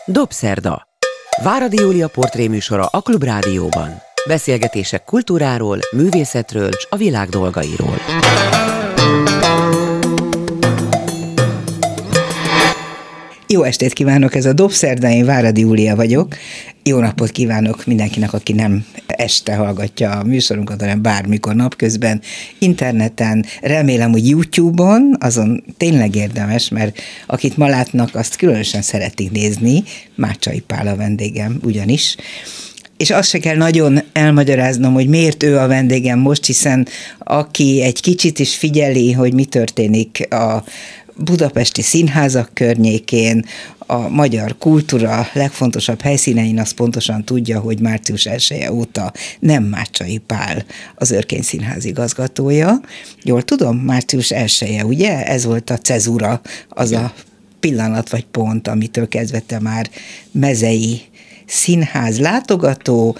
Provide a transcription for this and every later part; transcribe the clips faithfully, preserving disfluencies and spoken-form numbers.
Dobszerda. Váradi Júlia portréműsora a Klubrádióban. Beszélgetések kultúráról, művészetről és a világ dolgairól. Jó estét kívánok, ez a Dobszerda, én Váradi Júlia vagyok. Jó napot kívánok mindenkinek, aki nem este hallgatja a műsorunkat, hanem bármikor napközben, interneten, remélem, hogy YouTube-on, azon tényleg érdemes, mert akit ma látnak, azt különösen szeretik nézni. Mácsai Pál a vendégem ugyanis. És azt se kell nagyon elmagyaráznom, hogy miért ő a vendégem most, hiszen aki egy kicsit is figyeli, hogy mi történik a budapesti színházak környékén, a magyar kultúra legfontosabb helyszínein, az pontosan tudja, hogy március elseje óta nem Mácsai Pál az Örkény Színház igazgatója. Jól tudom, március elseje, ugye? Ez volt a cezura, az a pillanat vagy pont, amitől kezdve te már mezei színház látogató,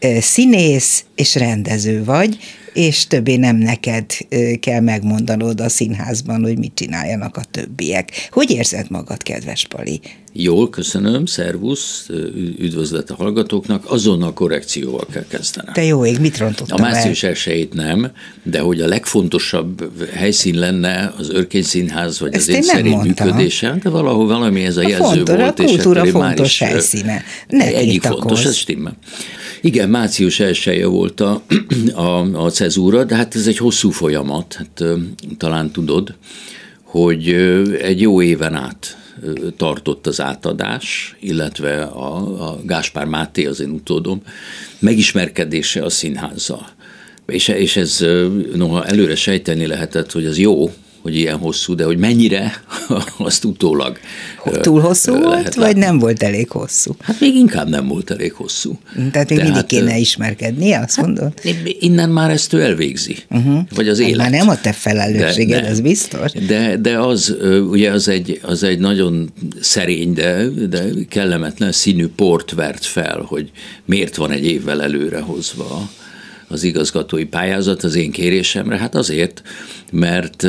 színész és rendező vagy, és többé nem neked kell megmondanod a színházban, hogy mit csináljanak a többiek. Hogy érzed magad, kedves Pali? Jól, köszönöm, szervusz, üdvözlet a hallgatóknak, azonnal korrekcióval kell kezdenem. Te jó ég, mit rontottam el? A március elsejét nem, de hogy a legfontosabb helyszín lenne az Örkény Színház, vagy ezt az én szerény működése, de valahol valami ez a, a jelző fontos, volt. A kultúra és fontos helyszíne. Egyik fontos, ez stimmel. Igen, március elseje volt a, a, a cezúra, de hát ez egy hosszú folyamat, hát, talán tudod, hogy egy jó éven át tartott az átadás, illetve a, a Gáspár Máté, az én utódom, megismerkedése a színházzal. És, és ez, noha előre sejteni lehetett, hogy az jó, hogy ilyen hosszú, de hogy mennyire, azt utólag túl hosszú volt, vagy nem volt elég hosszú? Hát még inkább nem volt elég hosszú. Tehát még mindig kéne ismerkedni, azt hát, mondod? Innen már ezt ő elvégzi. Uh-huh. Vagy az élet. Már nem a te felelősséged, ez biztos. De, de az, ugye az egy, az egy nagyon szerény, de, de kellemetlen színű port vert fel, hogy miért van egy évvel előre hozva az igazgatói pályázat az én kérésemre. Hát azért, mert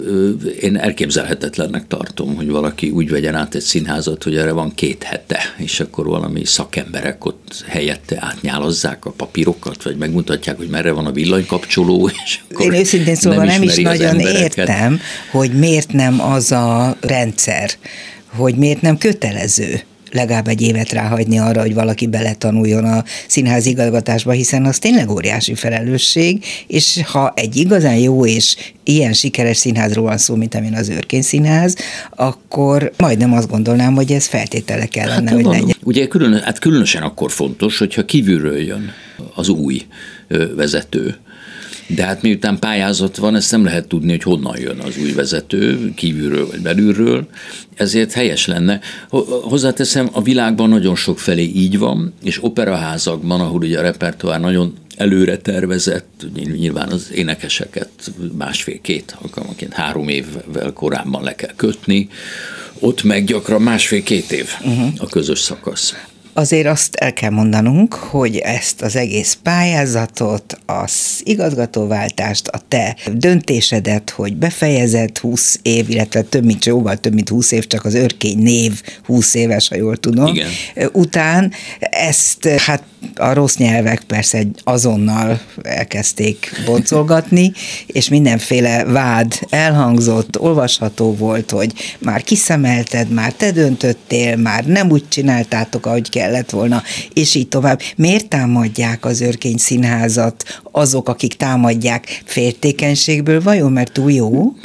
én elképzelhetetlennek tartom, hogy valaki úgy vegyen át egy színházat, hogy erre van két hete, és akkor valami szakemberek ott helyette átnyálazzák a papírokat, vagy megmutatják, hogy merre van a villanykapcsoló. És akkor én őszintén szóval nem, nem is nagyon értem, hogy miért nem az a rendszer, hogy miért nem kötelező legalább egy évet ráhagyni arra, hogy valaki beletanuljon a színház igazgatásba, hiszen az tényleg óriási felelősség, és ha egy igazán jó és ilyen sikeres színházról van szó, mint amilyen az Örkény Színház, akkor majdnem azt gondolnám, hogy ez feltétele kellene, hát, hogy van, legyen. Ugye külön, hát különösen akkor fontos, hogyha kívülről jön az új vezető. De hát miután pályázat van, ezt nem lehet tudni, hogy honnan jön az új vezető, kívülről vagy belülről, ezért helyes lenne. Hozzáteszem, a világban nagyon sok felé így van, és operaházakban, ahol ugye a repertoár nagyon előre tervezett, nyilván az énekeseket másfél-két alkalmanként három évvel korábban le kell kötni, ott meg gyakran másfél-két év uh-huh. a közös szakasz. Azért azt el kell mondanunk, hogy ezt az egész pályázatot, az igazgatóváltást, a te döntésedet, hogy befejezett húsz év, illetve több mint jóval több mint húsz év, csak az Örkény név húsz éves, ha jól tudom. Igen. Után ezt hát a rossz nyelvek persze azonnal elkezdték boncolgatni, és mindenféle vád elhangzott, olvasható volt, hogy már kiszemelted, már te döntöttél, már nem úgy csináltátok, ahogy kellett volna, és így tovább. Miért támadják az Örkény Színházat azok, akik támadják féltékenységből? Vajon, mert túl jó?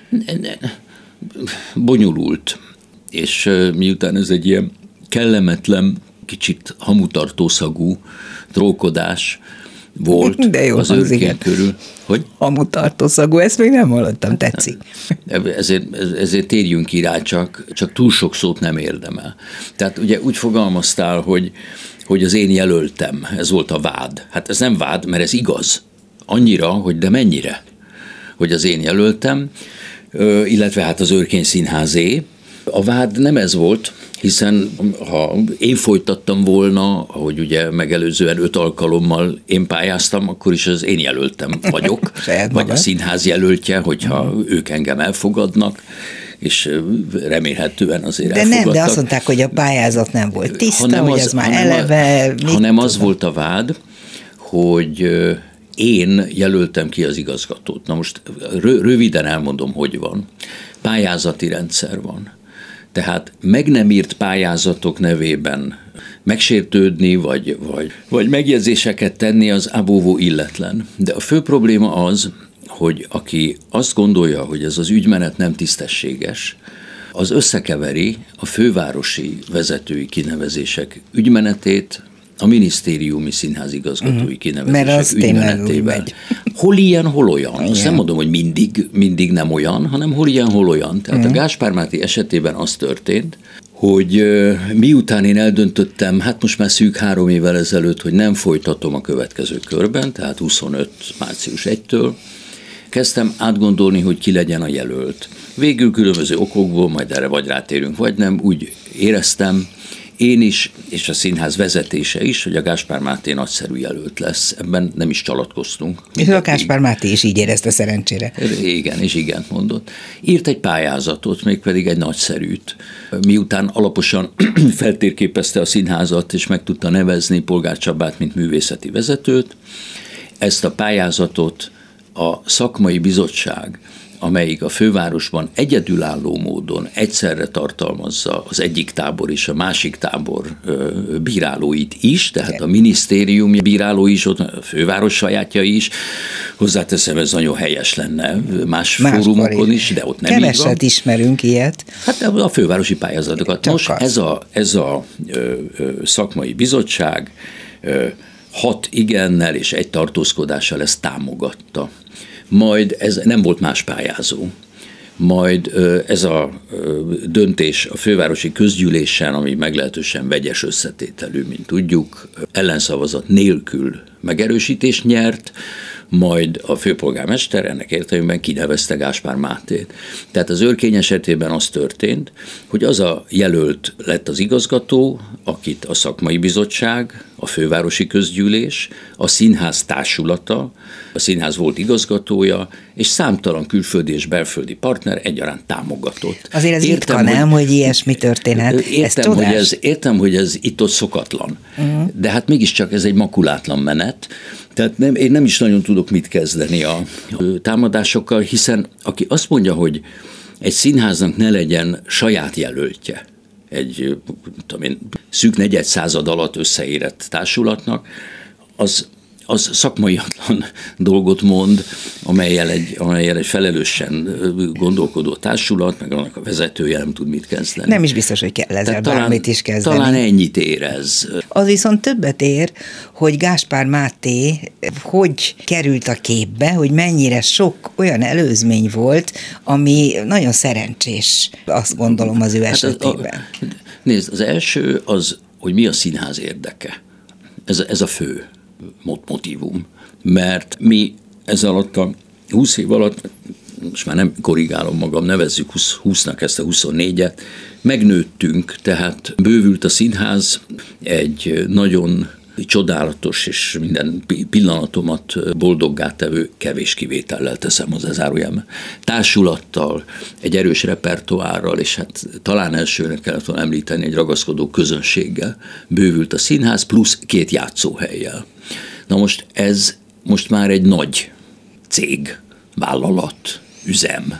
Bonyolult, és miután ez egy ilyen kellemetlen, kicsit hamutartószagú trókodás volt de jó, az Örkény körül. Hogy? Hamutartószagú, ezt még nem hallottam, tetszik. Ezért, ezért térjünk ki rá, csak, csak túl sok szót nem érdemel. Tehát ugye úgy fogalmaztál, hogy, hogy az én jelöltem, ez volt a vád. Hát ez nem vád, mert ez igaz. Annyira, hogy de mennyire, hogy az én jelöltem, illetve hát az Örkény Színházé. A vád nem ez volt, hiszen ha én folytattam volna, ahogy ugye megelőzően öt alkalommal én pályáztam, akkor is az én jelöltem vagyok, vagy a színház jelöltje, hogyha ők engem elfogadnak. és remélhetően azért de elfogadtak. nem, de azt mondták, hogy a pályázat nem volt tiszta, hanem hogy az, ez már hanem eleve... A, hanem az volt a vád, hogy én jelöltem ki az igazgatót. Na most röviden elmondom, hogy van. Pályázati rendszer van. Tehát meg nem írt pályázatok nevében megsértődni, vagy, vagy, vagy megjegyzéseket tenni az abóvó illetlen. De a fő probléma az, hogy aki azt gondolja, hogy ez az ügymenet nem tisztességes, az összekeveri a fővárosi vezetői kinevezések ügymenetét a minisztériumi színházigazgatói kinevezések ügymenetével. Hol ilyen, hol olyan. Igen. Azt nem mondom, hogy mindig, mindig nem olyan, hanem hol ilyen, hol olyan. Tehát uh-huh. a Gáspár Máté esetében az történt, hogy uh, miután én eldöntöttem, hát most már szűk három évvel ezelőtt, hogy nem folytatom a következő körben, tehát huszonöt március elsejétől, kezdtem átgondolni, hogy ki legyen a jelölt. Végül különböző okokból, majd erre vagy rátérünk, vagy nem, úgy éreztem, én is, és a színház vezetése is, hogy a Gáspár Máté nagyszerű jelölt lesz. Ebben nem is csalatkoztunk. És a Gáspár Máté is így érezte szerencsére. Igen, és igent mondott. Írt egy pályázatot, mégpedig egy nagyszerűt. Miután alaposan feltérképezte a színházat, és meg tudta nevezni Polgár Csabát, mint művészeti vezetőt, ezt a pályázatot a szakmai bizottság, amelyik a fővárosban egyedülálló módon egyszerre tartalmazza az egyik tábor és a másik tábor bírálóit is, tehát a minisztérium bírálói is, a főváros sajátja is, hozzáteszem, ez nagyon helyes lenne más, más fórumokon is, de ott nem így van. Keveset ismerünk ilyet. Hát a fővárosi pályázatokat. Csak Most az. ez a, ez a ö, ö, szakmai bizottság ö, hat igennel és egy tartózkodással ezt támogatta. Majd ez nem volt más pályázó. Majd ez a döntés a fővárosi közgyűlésen, ami meglehetősen vegyes összetételű, mint tudjuk, ellenszavazat nélkül megerősítést nyert, majd a főpolgármester ennek értelemben kinevezte Gáspár Mátét. Tehát az Örkény esetében az történt, hogy az a jelölt lett az igazgató, akit a szakmai bizottság, a fővárosi közgyűlés, a színház társulata, a színház volt igazgatója, és számtalan külföldi és belföldi partner egyaránt támogatott. Azért ez értem, ritka, nem, hogy, hogy ilyesmi történhet. Értem, ez hogy ez, értem, hogy ez itt-ott szokatlan. Uh-huh. De hát mégiscsak ez egy makulátlan menet. Tehát nem, én nem is nagyon tudok mit kezdeni a, a támadásokkal, hiszen aki azt mondja, hogy egy színháznak ne legyen saját jelöltje, egy tudom én, szűk negyed század alatt összeérett társulatnak, az, az szakmaiatlan dolgot mond, amellyel egy, amellyel egy felelősen gondolkodó társulat, meg annak a vezetője nem tud mit kezdeni. Nem is biztos, hogy kell ezzel talán, bármit is kezdeni. Talán ennyit érez. Az viszont többet ér, hogy Gáspár Máté hogy került a képbe, hogy mennyire sok olyan előzmény volt, ami nagyon szerencsés, azt gondolom az ő hát esetében. Az, a, nézd, az első az, hogy mi a színház érdeke. Ez, ez a fő motívum. Mert mi ez alatt a húsz év alatt, most már nem korrigálom magam, nevezzük húsznak ezt a huszonnégyet, megnőttünk, tehát bővült a színház, egy nagyon csodálatos és minden pillanatomat boldoggá tevő, kevés kivétellel teszem hozzá zárójelben, társulattal, egy erős repertoárral, és hát talán elsőnek kellett volna említeni egy ragaszkodó közönséggel bővült a színház, plusz két játszóhellyel. Na most ez most már egy nagy cég, vállalat, üzem,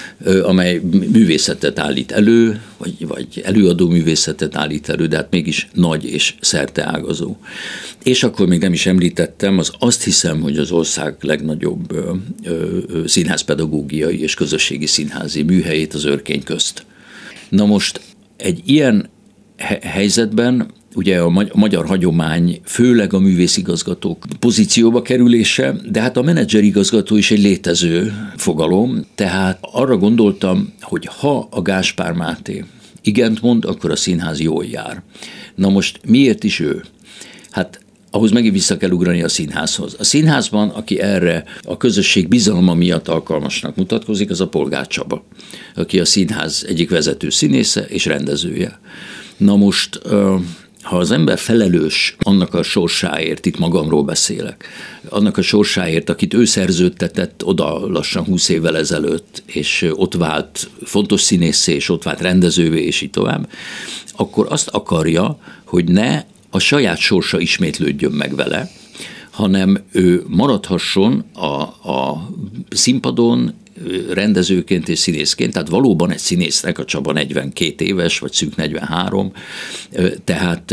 amely művészetet állít elő, vagy, vagy előadó művészetet állít elő, de hát mégis nagy és szerteágazó. És akkor még nem is említettem, az azt hiszem, hogy az ország legnagyobb ö, ö, színházpedagógiai és közösségi színházi műhelyét az Örkény közt. Na most egy ilyen he- helyzetben ugye a magyar hagyomány, főleg a művészigazgatók pozícióba kerülése, de hát a menedzserigazgató is egy létező fogalom, tehát arra gondoltam, hogy ha a Gáspár Máté igent mond, akkor a színház jól jár. Na most miért is ő? Hát ahhoz megint vissza kell ugrani a színházhoz. A színházban, aki erre a közösség bizalma miatt alkalmasnak mutatkozik, az a Polgár Csaba, aki a színház egyik vezető színésze és rendezője. Na most ha az ember felelős annak a sorsáért, itt magamról beszélek, annak a sorsáért, akit ő szerződtetett oda lassan húsz évvel ezelőtt, és ott vált fontos színészé, és ott vált rendezővé, és így tovább, akkor azt akarja, hogy ne a saját sorsa ismétlődjön meg vele, hanem ő maradhasson a, a színpadon rendezőként és színészként, tehát valóban egy színésznek, a Csaba negyvenkét éves, vagy szűk negyvenhárom, tehát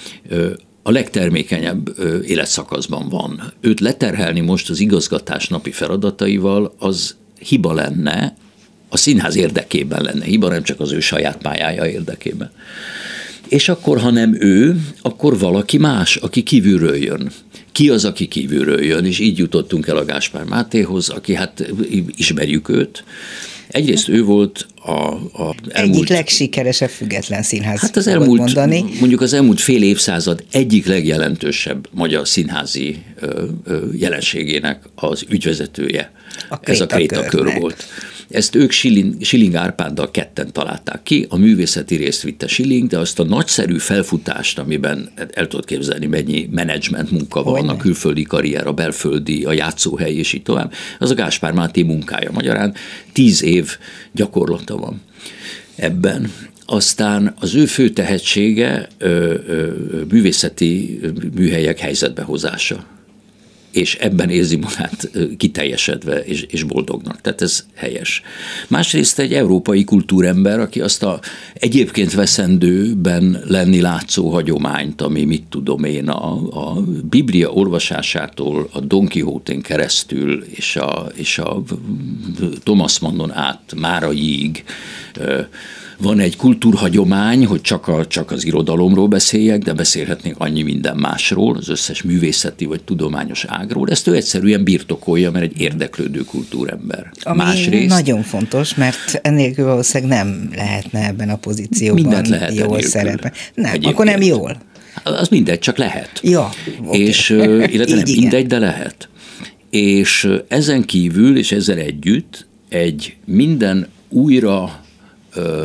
a legtermékenyebb életszakaszban van. Őt leterhelni most az igazgatás napi feladataival, az hiba lenne, a színház érdekében lenne hiba, nem csak az ő saját pályája érdekében. És akkor, ha nem ő, akkor valaki más, aki kívülről jön. Ki az, aki kívülről jön, és így jutottunk el a Gáspár Mátéhoz, aki hát ismerjük őt. Egyrészt ő volt a, a elmúlt, egyik legsikeresebb független színház. Hát az elmúlt, mondani. mondjuk az elmúlt fél évszázad egyik legjelentősebb magyar színházi ö, ö, jelenségének az ügyvezetője. A Ez a Krétakör volt. Ezt ők Schilling, Schilling Árpáddal ketten találták ki, a művészeti részt vitte Schilling, de azt a nagyszerű felfutást, amiben el tudod képzelni, mennyi menedzsment munka van, Olyan. a külföldi karrier, a belföldi, a játszóhely és így tovább, az a Gáspár Máté munkája. Magyarán tíz év gyakorlata van ebben. Aztán az ő fő tehetsége ö, ö, művészeti műhelyek helyzetbehozása. És ebben érzi magát kiteljesedve és, és boldognak. Tehát ez helyes. Másrészt egy európai kultúrember, aki azt a egyébként veszendőben lenni látszó hagyományt, ami mit tudom én, a, a Biblia olvasásától a Don Quixote-n keresztül és a, és a Thomas Mannon át Máraiig van egy kultúrhagyomány, hogy csak, a, csak az irodalomról beszéljek, de beszélhetnénk annyi minden másról, az összes művészeti vagy tudományos ágról. Ezt ő egyszerűen birtokolja, mert egy érdeklődő kultúrember. Ami Másrészt, nagyon fontos, mert ennélkül valószínűleg nem lehetne ebben a pozícióban mindent lehet jól szerepelni. Nem, Egyébként. Akkor nem jól. Az mindegy, csak lehet. Ja, okay. És, illetve nem mindegy, de lehet. És ezen kívül, és ezzel együtt egy minden újra ö,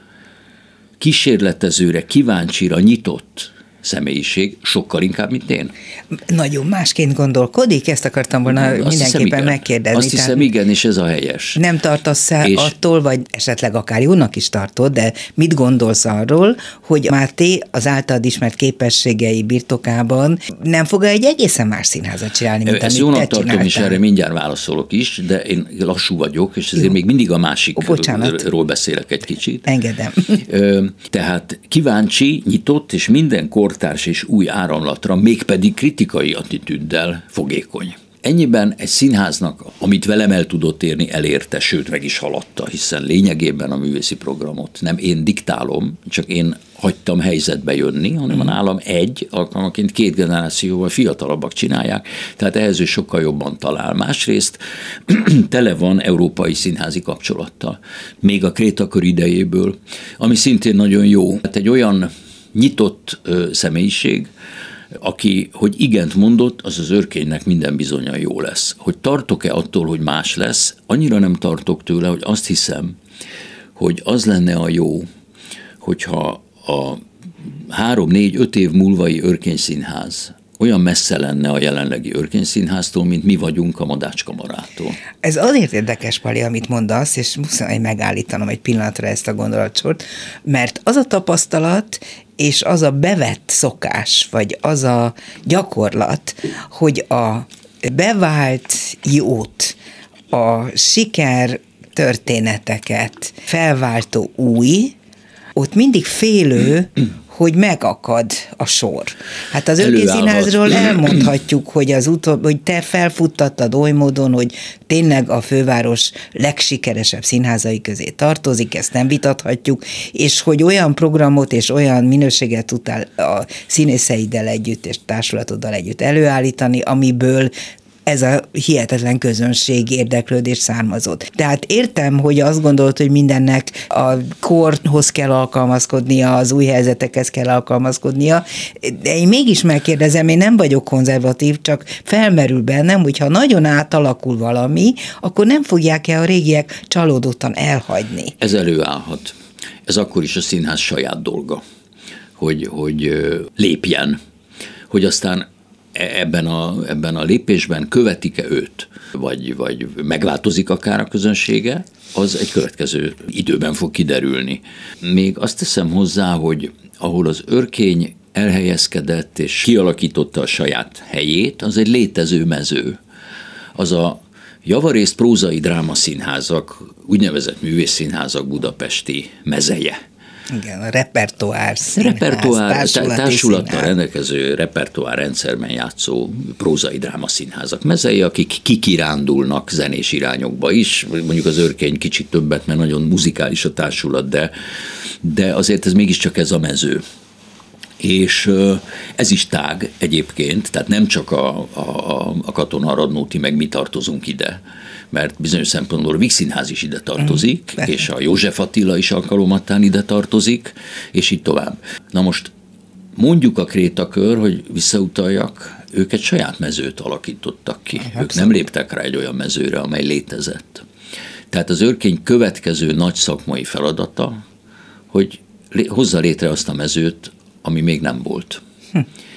kísérletezőre, kíváncsira nyitott személyiség, sokkal inkább, mint én. Nagyon másként gondolkodik, ezt akartam volna Azt mindenképpen hiszem, megkérdezni. Azt hiszem, igen, és ez a helyes. Nem tartasz el és attól, vagy esetleg akár jónak is tartod, de mit gondolsz arról, hogy Máté az általad ismert képességei birtokában nem fog egy egészen más színházat csinálni, mint ezt jónak tartom, csináltál. És erre mindjárt válaszolok is, de én lassú vagyok, és ezért Jó. még mindig a másikról beszélek egy kicsit. Engedem. Tehát kíváncsi, nyitott, és minden kortárs és új áramlatra, mégpedig kritikai attitűddel fogékony. Ennyiben egy színháznak, amit velem el tudott érni, elérte, sőt meg is haladta, hiszen lényegében a művészi programot nem én diktálom, csak én hagytam helyzetbe jönni, hanem a nálam egy, alkalmaként két generációval fiatalabbak csinálják, tehát ehhez ő sokkal jobban talál. Másrészt tele van európai színházi kapcsolattal, még a Krétakör idejéből, ami szintén nagyon jó. Hát egy olyan nyitott ö, személyiség, aki, hogy igent mondott, az az Örkénynek minden bizonnyal jó lesz. Hogy tartok-e attól, hogy más lesz, annyira nem tartok tőle, hogy azt hiszem, hogy az lenne a jó, hogyha a három, négy, öt év múlvai Örkény Színház olyan messze lenne a jelenlegi Örkény Színháztól, mint mi vagyunk a Madács Kamarától. Ez azért érdekes, Pali, amit mondasz, és muszáj megállítanom egy pillanatra ezt a gondolatsort, mert az a tapasztalat, és az a bevett szokás, vagy az a gyakorlat, hogy a bevált jót, a siker történeteket felváltó új, ott mindig félő, hogy megakad a sor. Hát az Örkény Színházról elmondhatjuk, hogy, az utol, hogy te felfuttattad oly módon, hogy tényleg a főváros legsikeresebb színházai közé tartozik, ezt nem vitathatjuk, és hogy olyan programot és olyan minőséget tudtál a színészeiddel együtt és társulatoddal együtt előállítani, amiből ez a hihetetlen közönség érdeklődés származott. Tehát értem, hogy azt gondolt, hogy mindennek a korhoz kell alkalmazkodnia, az új helyzetekhez kell alkalmazkodnia, de én mégis megkérdezem, én nem vagyok konzervatív, csak felmerül bennem, hogyha nagyon átalakul valami, akkor nem fogják-e a régiek csalódottan elhagyni? Ez előállhat. Ez akkor is a színház saját dolga. hogy, hogy lépjen, hogy aztán ebben a, ebben a lépésben követik-e őt, vagy, vagy megváltozik akár a közönsége, az egy következő időben fog kiderülni. Még azt teszem hozzá, hogy ahol az Örkény elhelyezkedett és kialakította a saját helyét, az egy létező mező. Az a javarészt prózai drámaszínházak, úgynevezett művészszínházak budapesti mezeje. Igen, a repertoár színház, repertoár, társulati társulattal színház. rendelkező repertoár rendszerben játszó prózai drámaszínházak mezei, akik kikirándulnak zenés irányokba is, mondjuk az Örkény kicsit többet, mert nagyon muzikális a társulat, de, de azért ez mégiscsak ez a mező. És ez is tág egyébként, tehát nem csak a, a, a Katona Radnóti meg mi tartozunk ide, mert bizonyos szempontból a Vígszínház is ide tartozik, mm, és a József Attila is alkalomattán ide tartozik, és így tovább. Na most mondjuk a Krétakör, hogy visszautaljak, ők egy saját mezőt alakítottak ki. Abszolút. Ők nem léptek rá egy olyan mezőre, amely létezett. Tehát az Örkény következő nagy szakmai feladata, hogy hozza létre azt a mezőt, ami még nem volt. Hm.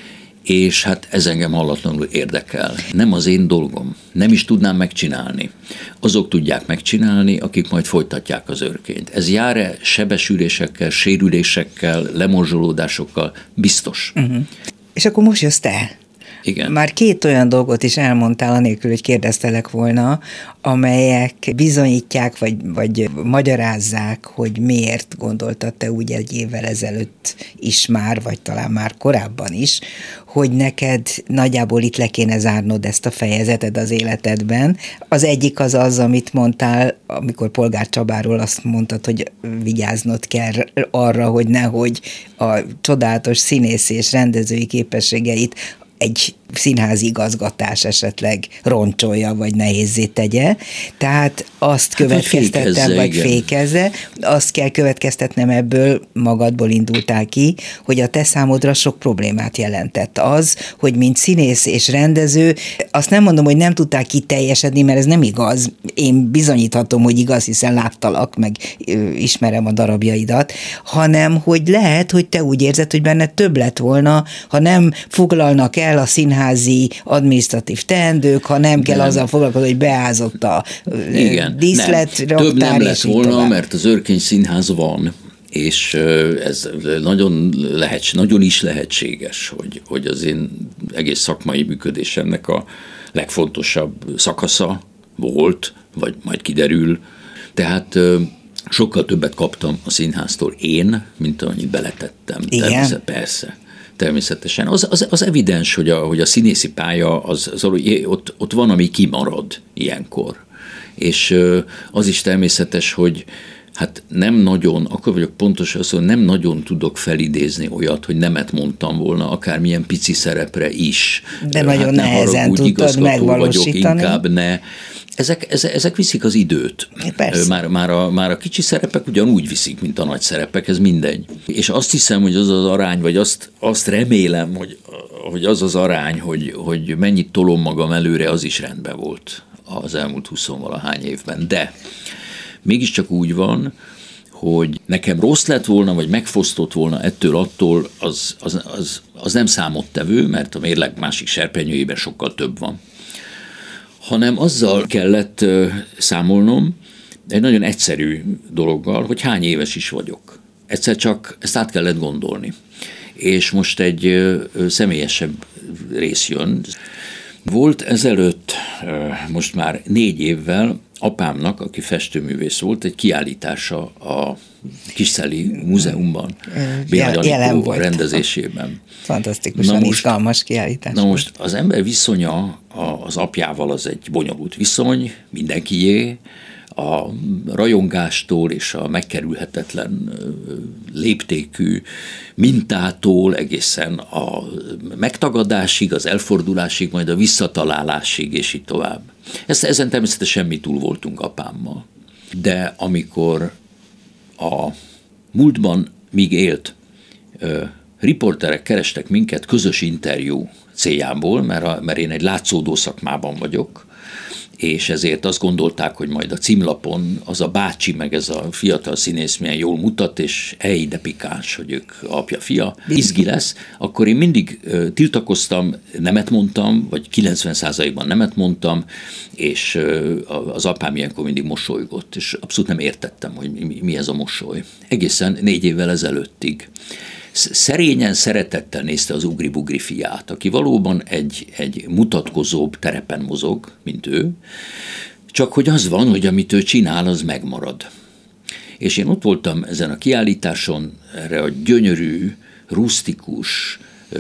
És hát ez engem hallatlanul érdekel. Nem az én dolgom, nem is tudnám megcsinálni. Azok tudják megcsinálni, akik majd folytatják az Örkényt. Ez jár-e sebesülésekkel, sérülésekkel, lemorzsolódásokkal? Biztos. Uh-huh. És akkor most jössz te. Igen. Már két olyan dolgot is elmondtál, anélkül, hogy kérdeztelek volna, amelyek bizonyítják, vagy, vagy magyarázzák, hogy miért gondoltad te úgy egy évvel ezelőtt is már, vagy talán már korábban is, hogy neked nagyjából itt le kéne zárnod ezt a fejezeted az életedben. Az egyik az az, amit mondtál, amikor Polgár Csabáról azt mondtad, hogy vigyáznod kell arra, hogy nehogy a csodálatos színész és rendezői képességeit egy színházi igazgatás esetleg roncsolja, vagy nehézzé tegye. Tehát azt hát következtettem, vagy igen. fékezze, azt kell következtetnem ebből, magadból indultál ki, hogy a te számodra sok problémát jelentett az, hogy mint színész és rendező, azt nem mondom, hogy nem tudtál kiteljesedni, mert ez nem igaz. Én bizonyíthatom, hogy igaz, hiszen láttalak, meg ö, ismerem a darabjaidat, hanem, hogy lehet, hogy te úgy érzed, hogy benne több lett volna, ha nem foglalnak el a színházi adminisztratív teendők, ha nem kell nem. azzal foglalkozni, hogy beázott a igen, díszlet, nem. raktár, Több nem lett volna, tovább. mert az Örkény Színház van, és ez nagyon, lehet, nagyon is lehetséges, hogy, hogy az én egész szakmai működésemnek a legfontosabb szakasza volt, vagy majd kiderül. Tehát sokkal többet kaptam a színháztól én, mint amennyit beletettem. Természet, persze. Természetesen. Az, az, az evidens, hogy a, hogy a színészi pálya, az, az, ott, ott van, ami kimarad ilyenkor. És az is természetes, hogy hát nem nagyon, akkor vagyok pontos, azt mondom, nem nagyon tudok felidézni olyat, hogy nemet mondtam volna, akármilyen pici szerepre is. De hát nagyon nehezen haragudj, tudtad megvalósítani. Vagyok, inkább ne. Ezek, ezek, ezek viszik az időt. Már, már, a, már a kicsi szerepek ugyanúgy viszik, mint a nagy szerepek, ez mindegy. És azt hiszem, hogy az az arány, vagy azt, azt remélem, hogy, hogy az az arány, hogy, hogy mennyit tolom magam előre, az is rendben volt az elmúlt huszonvalahány évben. De mégiscsak úgy van, hogy nekem rossz lett volna, vagy megfosztott volna ettől attól, az, az, az, az nem számottevő, mert a mérleg másik serpenyőjében sokkal több van. Hanem azzal kellett számolnom, egy nagyon egyszerű dologgal, hogy hány éves is vagyok. Egyszer csak ezt át kellett gondolni. És most egy személyesebb rész jön. Volt ezelőtt, most már négy évvel apámnak, aki festőművész volt, egy kiállítása a Kisszelli Múzeumban, Béla Janikó rendezésében. Fantasztikusan izgalmas kiállítás. Na most az ember viszonya az apjával az egy bonyolult viszony, mindenkié, a rajongástól és a megkerülhetetlen léptékű mintától egészen a megtagadásig, az elfordulásig, majd a visszatalálásig, és így tovább. Ezt, ezen természetesen mi túl voltunk apámmal. De amikor a múltban míg élt, riporterek kerestek minket közös interjú céljából, mert, a, mert én egy látszódó szakmában vagyok, és ezért azt gondolták, hogy majd a címlapon az a bácsi, meg ez a fiatal színész milyen jól mutat, és ej, de pikáns, hogy ők apja, fia, izgi lesz, akkor én mindig uh, tiltakoztam, nemet mondtam, vagy kilencven százalékban nemet mondtam, és uh, az apám ilyenkor mindig mosolygott, és abszolút nem értettem, hogy mi, mi ez a mosoly. Egészen négy évvel ezelőttig. Szerényen, szeretettel nézte az ugri-bugri fiát, aki valóban egy, egy mutatkozóbb terepen mozog, mint ő, csak hogy az van, hogy amit ő csinál, az megmarad. És én ott voltam ezen a kiállításon, erre a gyönyörű, rusztikus,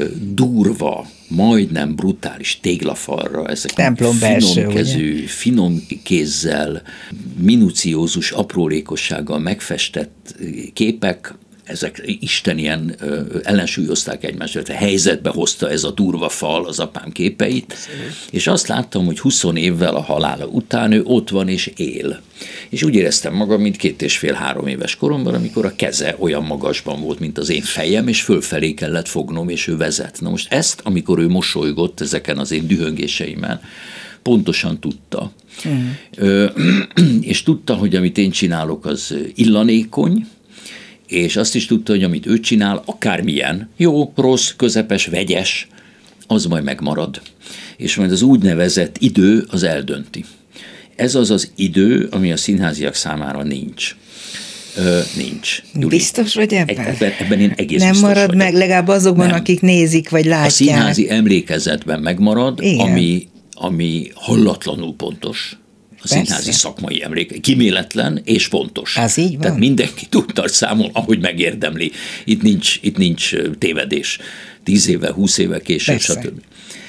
durva, majdnem brutális téglafalra, ezek templom finom kezű, finom kézzel, minuciózus aprólékossággal megfestett képek, ezek Isten ilyen ö, ellensúlyozták egymást, helyzetbe hozta ez a durva fal az apám képeit, Szépen. És azt láttam, hogy húsz évvel a halála után ő ott van és él. És úgy éreztem magam, mint két és fél-három éves koromban, amikor a keze olyan magasban volt, mint az én fejem, és fölfelé kellett fognom, és ő vezet. Na most ezt, amikor ő mosolygott ezeken az én dühöngéseimen, pontosan tudta. Uh-huh. Ö, és tudta, hogy amit én csinálok, az illanékony, és azt is tudta, hogy amit ő csinál, akármilyen, jó, rossz, közepes, vegyes, az majd megmarad. És majd az úgynevezett idő az eldönti. Ez az az idő, ami a színháziak számára nincs. Ö, nincs. Gyuri. Biztos vagy ebben? Ebben, ebben én egész nem biztos marad vagyok. meg legalább azokban, nem. Akik nézik, vagy látják. A színházi emlékezetben megmarad, ami, ami hallatlanul pontos. A színházi szakmai emléke, kiméletlen és pontos. Az így van. Tehát mindenki tudta számol, ahogy megérdemli. Itt nincs, itt nincs tévedés. Tíz évvel, húsz évvel később, stb.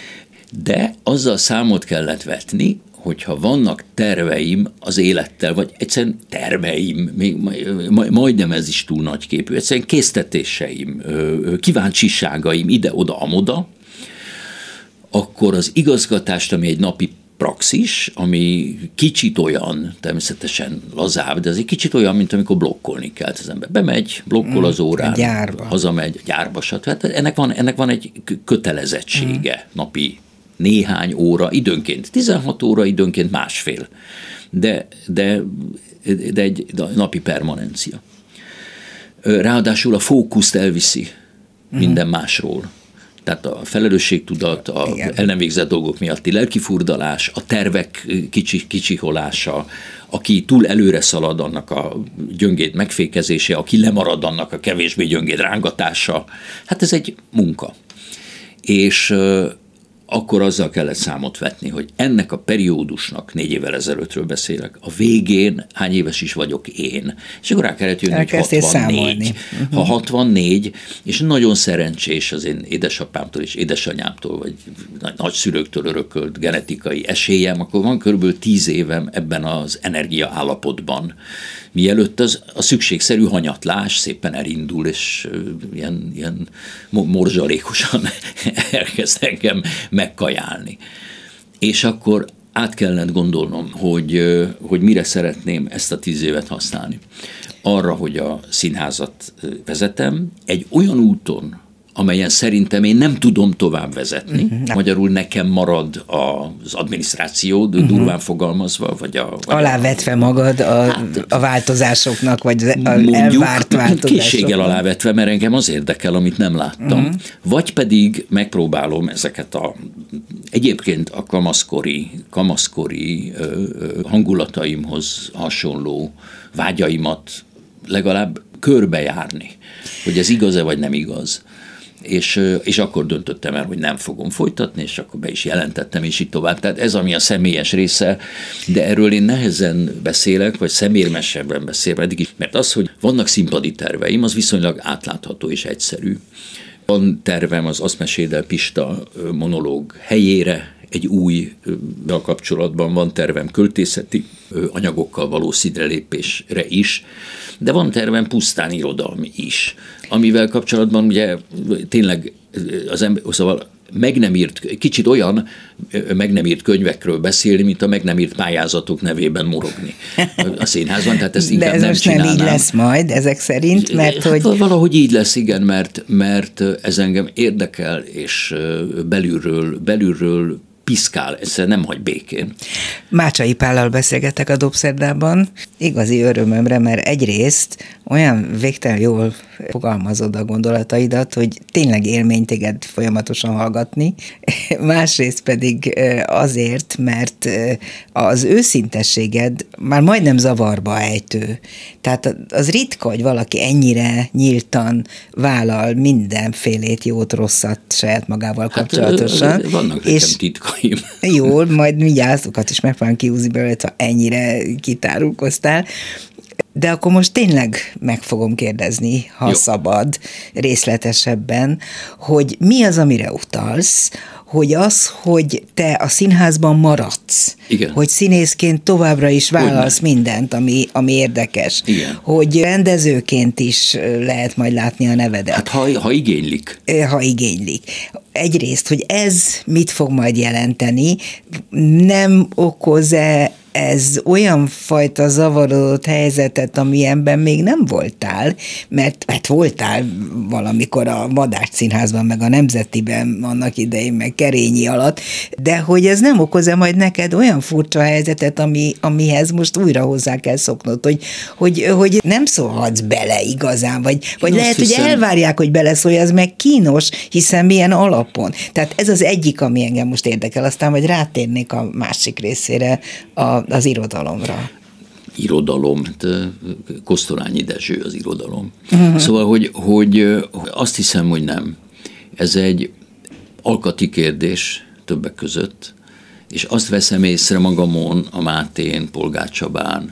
De azzal számot kellett vetni, hogyha vannak terveim az élettel, vagy egyszerűen terveim, még majdnem ez is túl nagyképű, egyszerűen késztetéseim, kíváncsiságaim ide-oda, amoda, akkor az igazgatást, ami egy napi praxis, ami kicsit olyan, természetesen lazább, de az egy kicsit olyan, mint amikor blokkolni kell. Az ember bemegy, blokkol az órán, gyárba. hazamegy, gyárba, stb. Ennek van, ennek van egy kötelezettsége, mm. napi néhány óra, időnként tizenhat óra, időnként másfél, de, de, de egy napi permanencia. Ráadásul a fókuszt elviszi mm. minden másról. Tehát a felelősségtudat, a Igen. el nem végzett dolgok miatti lelkifurdalás, a tervek kicsi, kicsiholása, aki túl előre szalad, annak a gyöngéd megfékezése, aki lemarad, annak a kevésbé gyöngéd rángatása. Hát ez egy munka. És akkor azzal kellett számot vetni, hogy ennek a periódusnak, négy évvel ezelőttről beszélek, a végén hány éves is vagyok én. És akkor rá kellett jönni, hogy hatvannégy. Uh-huh. Ha hatvannégy, és nagyon szerencsés az én édesapámtól és édesanyámtól, vagy nagyszülőktől örökölt genetikai esélyem, akkor van körülbelül tíz évem ebben az energia állapotban. Mielőtt az a szükségszerű hanyatlás szépen elindul, és ilyen, ilyen morzsalékosan elkezd engem megkajálni. És akkor át kellett gondolnom, hogy, hogy mire szeretném ezt a tíz évet használni. Arra, hogy a színházat vezetem, egy olyan úton, amelyen szerintem én nem tudom tovább vezetni. Uh-huh. Magyarul nekem marad az adminisztráció, uh-huh. durván fogalmazva, vagy a... Vagy alávetve a, magad a, hát, a változásoknak, vagy a mondjuk, elvárt változásoknak. Készséggel alávetve, mert engem az érdekel, amit nem láttam. Uh-huh. Vagy pedig megpróbálom ezeket a egyébként a kamaszkori, kamaszkori ö, ö, hangulataimhoz hasonló vágyaimat legalább körbejárni, hogy ez igaz-e vagy nem igaz. És, és akkor döntöttem el, hogy nem fogom folytatni, és akkor be is jelentettem, és így tovább. Tehát ez, ami a személyes része, de erről én nehezen beszélek, vagy szemérmesebben beszélek, eddig is, mert az, hogy vannak színpadi terveim, az viszonylag átlátható és egyszerű. Van tervem az Azt meséld el Pista monológ helyére, egy új kapcsolatban van tervem költészeti anyagokkal való színrelépésre is, de van tervem pusztán irodalmi is, amivel kapcsolatban ugye tényleg az ember, szóval meg nem írt, kicsit olyan meg nem írt könyvekről beszélni, mint a meg nem írt pályázatok nevében morogni a színházban, tehát ezt inkább de ez nem most csinálnám. nem így lesz majd ezek szerint, mert hát, hogy... Valahogy így lesz, igen, mert, mert ez engem érdekel, és belülről, belülről piszkál, ez nem hagy békén. Mácsai Pállal beszélgetek a Dobszerdában, igazi örömömre, mert egyrészt olyan végtelen jól fogalmazod a gondolataidat, hogy tényleg élmény téged folyamatosan hallgatni, másrészt pedig azért, mert az őszintességed már majdnem zavarba ejtő. Tehát az ritka, hogy valaki ennyire nyíltan vállal mindenfélét, jót, rosszat saját magával kapcsolatosan. Hát, vannak és nekem titkaim. Jól, majd mindjárt azokat is megpróbálom kiúzni belőle, ha ennyire kitárulkoztál. De akkor most tényleg meg fogom kérdezni, ha Jó. szabad, részletesebben, hogy mi az, amire utalsz, hogy az, hogy te a színházban maradsz, Igen. hogy színészként továbbra is vállalsz mindent, ami, ami érdekes, Igen. hogy rendezőként is lehet majd látni a nevedet. Hát ha, ha igénylik. Ha igénylik. Egyrészt, hogy ez mit fog majd jelenteni, nem okoz-e ez olyan fajta zavarodott helyzetet, amilyenben még nem voltál, mert hát voltál valamikor a Madách Színházban, meg a Nemzetiben annak idején, meg Kerényi alatt, de hogy ez nem okoz-e majd neked olyan furcsa helyzetet, ami, amihez most újra hozzá kell szoknod, hogy, hogy, hogy nem szólhatsz bele igazán, vagy, vagy lehet, hiszem... hogy elvárják, hogy beleszólj, az meg kínos, hiszen milyen alapon. Tehát ez az egyik, ami engem most érdekel, aztán vagy rátérnék a másik részére, a az irodalomra. Irodalom, Kosztolányi Dezső az irodalom. Uh-huh. Szóval, hogy, hogy azt hiszem, hogy nem. Ez egy alkati kérdés többek között, és azt veszem észre magamon, a Mátén, Polgár Csabán,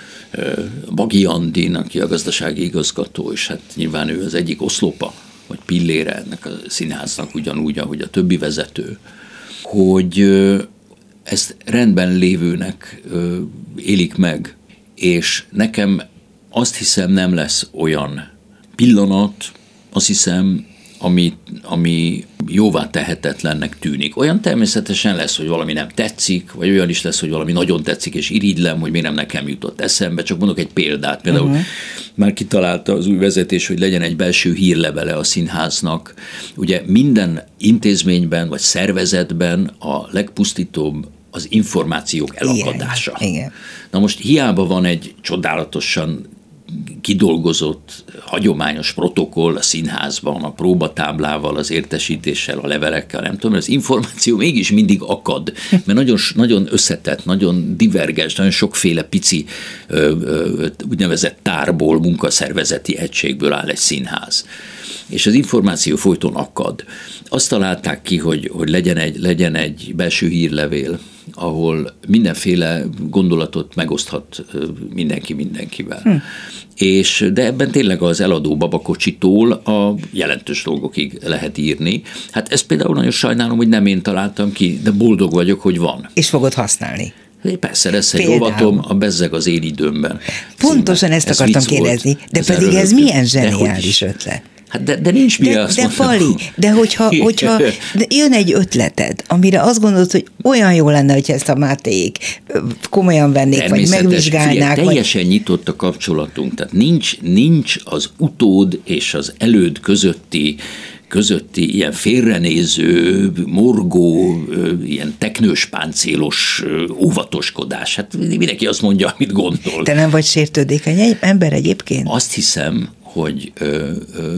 Bagi Andin, aki a gazdasági igazgató, és hát nyilván ő az egyik oszlopa, vagy pillére ennek a színháznak, ugyanúgy, ahogy a többi vezető, hogy ezt rendben lévőnek ö, élik meg, és nekem azt hiszem nem lesz olyan pillanat, azt hiszem, ami, ami jóvá tehetetlennek tűnik. Olyan természetesen lesz, hogy valami nem tetszik, vagy olyan is lesz, hogy valami nagyon tetszik, és irigylem, hogy miért nem nekem jutott eszembe. Csak mondok egy példát. Például uh-huh. már kitalálta az új vezetés, hogy legyen egy belső hírlevele a színháznak. Ugye minden intézményben, vagy szervezetben a legpusztítóbb az információk elakadása. Igen, igen. Na most hiába van egy csodálatosan kidolgozott, hagyományos protokoll a színházban, a próbatáblával, az értesítéssel, a levelekkel, nem tudom, az információ mégis mindig akad, mert nagyon, nagyon összetett, nagyon divergens, nagyon sokféle pici ö, ö, úgynevezett tárból, munkaszervezeti egységből áll egy színház. És az információ folyton akad. Azt találták ki, hogy, hogy legyen, egy, legyen egy belső hírlevél, ahol mindenféle gondolatot megoszthat mindenki mindenkivel. Hm. És, de ebben tényleg az eladó babakocsitól a jelentős dolgokig lehet írni. Hát ezt például nagyon sajnálom, hogy nem én találtam ki, de boldog vagyok, hogy van. És fogod használni. Persze, lesz egy rovatom, a Bezzeg az én időmben. Pontosan ezt ez akartam kérdezni, de ez pedig ez milyen zseniális ötlet. Hát de, de nincs mire de, azt de mondom. Pali, de hogyha, hogyha jön egy ötleted, amire azt gondolod, hogy olyan jó lenne, hogyha ezt a Mátéék komolyan vennék, vagy megvizsgálnák. Figyelj, teljesen vagy... nyitott a kapcsolatunk, tehát nincs, nincs az utód és az előd közötti közötti ilyen félrenéző, morgó, ilyen teknős páncélos óvatoskodás. Hát mindenki azt mondja, amit gondol. Te nem vagy sértődékeny ember egyébként? Azt hiszem, hogy ö, ö,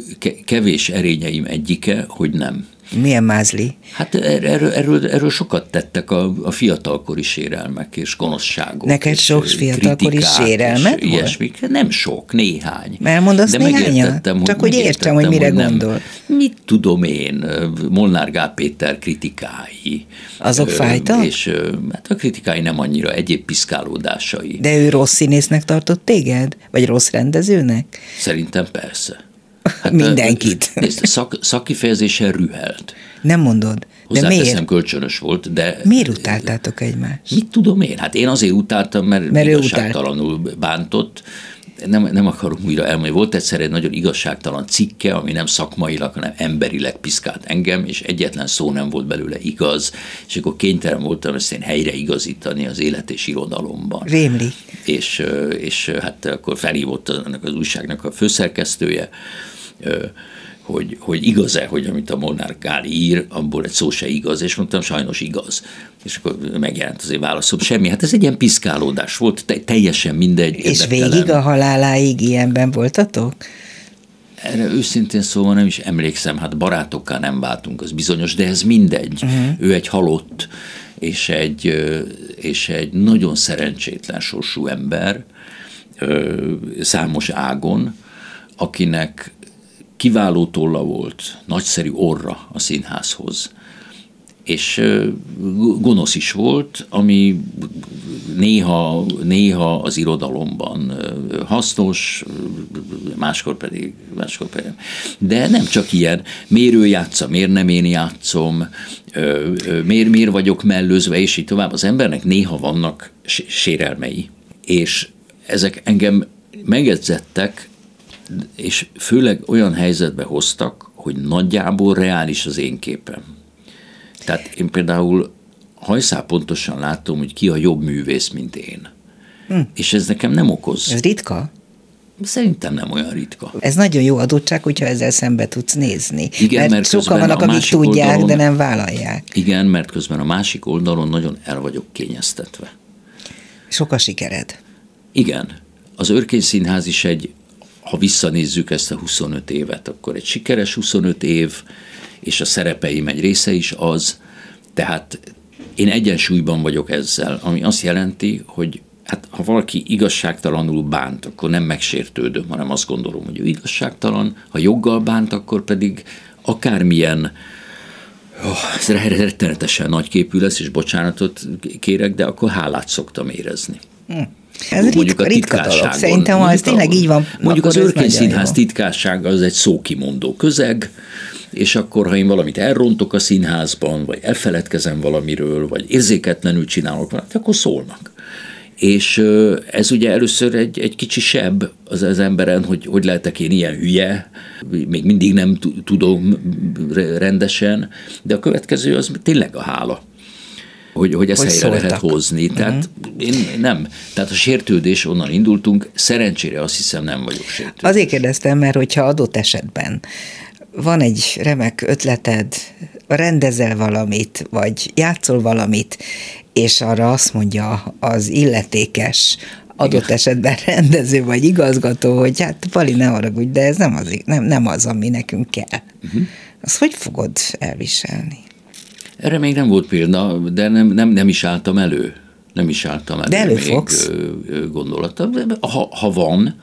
kevés erényeim egyike, hogy nem. Milyen mázli? Hát erről, erről, erről sokat tettek a, a fiatalkori sérelmek és gonoszságok. Neked sok fiatalkori sérelmet volt? Ilyesmik. Nem sok, néhány. Elmondasz néhányat? Csak hogy értem, hogy mire hogy gondol. Mit tudom én, Molnár Gál Péter kritikái. Azok fájtak? És hát a kritikái nem annyira, egyéb piszkálódásai. De ő rossz színésznek tartott téged? Vagy rossz rendezőnek? Szerintem persze. Hát, mindenkit. Nézd, szak, szakkifejezésen rühelt. Nem mondod. De miért? Kölcsönös volt, de... Miért utáltátok egymást? Mit tudom én? Hát én azért utáltam, mert, mert igazságtalanul bántott. Nem, nem akarom újra elmondani. Volt egyszer egy nagyon igazságtalan cikke, ami nem szakmailag, hanem emberileg piszkált engem, és egyetlen szó nem volt belőle igaz, és akkor kénytelen voltam ezt én helyre igazítani az élet és irodalomban. Rémlik. És, és hát akkor felhívott annak az újságnak a főszerkesztője, hogy, hogy igaz-e, hogy amit a Molnár Gál ír, abból egy szó se igaz, és mondtam, sajnos igaz. És akkor megjelent azért válaszom, semmi. Hát ez egy ilyen piszkálódás volt, te, teljesen mindegy. És érdektelen. végig a haláláig ilyenben voltatok? Erre őszintén szóval nem is emlékszem, hát barátokká nem váltunk, az bizonyos, de ez mindegy. Uh-huh. Ő egy halott, és egy, és egy nagyon szerencsétlen sorsú ember, számos ágon, akinek kiváló tolla volt, nagyszerű orra a színházhoz, és gonosz is volt, ami néha, néha az irodalomban hasznos, máskor pedig, máskor pedig. De nem csak ilyen, miért ő játsza, miért nem én játszom, miért, miért vagyok mellőzve, és így tovább. Az embernek néha vannak sérelmei, és ezek engem megedzettek, és főleg olyan helyzetbe hoztak, hogy nagyjából reális az én képem. Tehát én például hajszál pontosan látom, hogy ki a jobb művész, mint én. Hm. És ez nekem nem okoz. Ez ritka? Szerintem nem olyan ritka. Ez nagyon jó adottság, hogyha ezzel szembe tudsz nézni. Igen, mert, mert sokan vannak, akik tudják, oldalon, de nem vállalják. Igen, mert közben a másik oldalon nagyon el vagyok kényeztetve. Sok a sikered. Igen. Az Örkény Színház is egy, ha visszanézzük ezt a huszonöt évet, akkor egy sikeres huszonöt év, és a szerepeim egy része is az, tehát én egyensúlyban vagyok ezzel, ami azt jelenti, hogy hát ha valaki igazságtalanul bánt, akkor nem megsértődöm, hanem azt gondolom, hogy ő igazságtalan, ha joggal bánt, akkor pedig akármilyen, oh, ez rettenetesen nagyképű lesz, és bocsánatot kérek, de akkor hálát szoktam érezni. Hm. Ez ritka, ritka dolog. Szerintem, ha ez tényleg így van, mondjuk az Örkény Színház titkársága az egy szókimondó közeg, és akkor, ha én valamit elrontok a színházban, vagy elfeledkezem valamiről, vagy érzéketlenül csinálok valamit, akkor szólnak. És ez ugye először egy, egy kicsi seb az, az emberen, hogy hogy lehetek én ilyen hülye, még mindig nem tudom rendesen, de a következő az tényleg a hála. Hogy, hogy ezt hogy helyre szóltak. Lehet hozni. Tehát uh-huh. én nem. Tehát a sértődés, onnan indultunk, szerencsére azt hiszem nem vagyok sértődés. Azért kérdeztem, mert hogyha adott esetben van egy remek ötleted, rendezel valamit, vagy játszol valamit, és arra azt mondja az illetékes, adott igen. esetben rendező vagy igazgató, hogy hát Pali, ne haragudj, de ez nem az, nem, nem az ami nekünk kell. Uh-huh. Azt hogy fogod elviselni? Erre még nem volt példa, de nem, nem, nem is álltam elő. Nem is álltam elő. De előfogsz. Még gondolatom. Ha, ha van,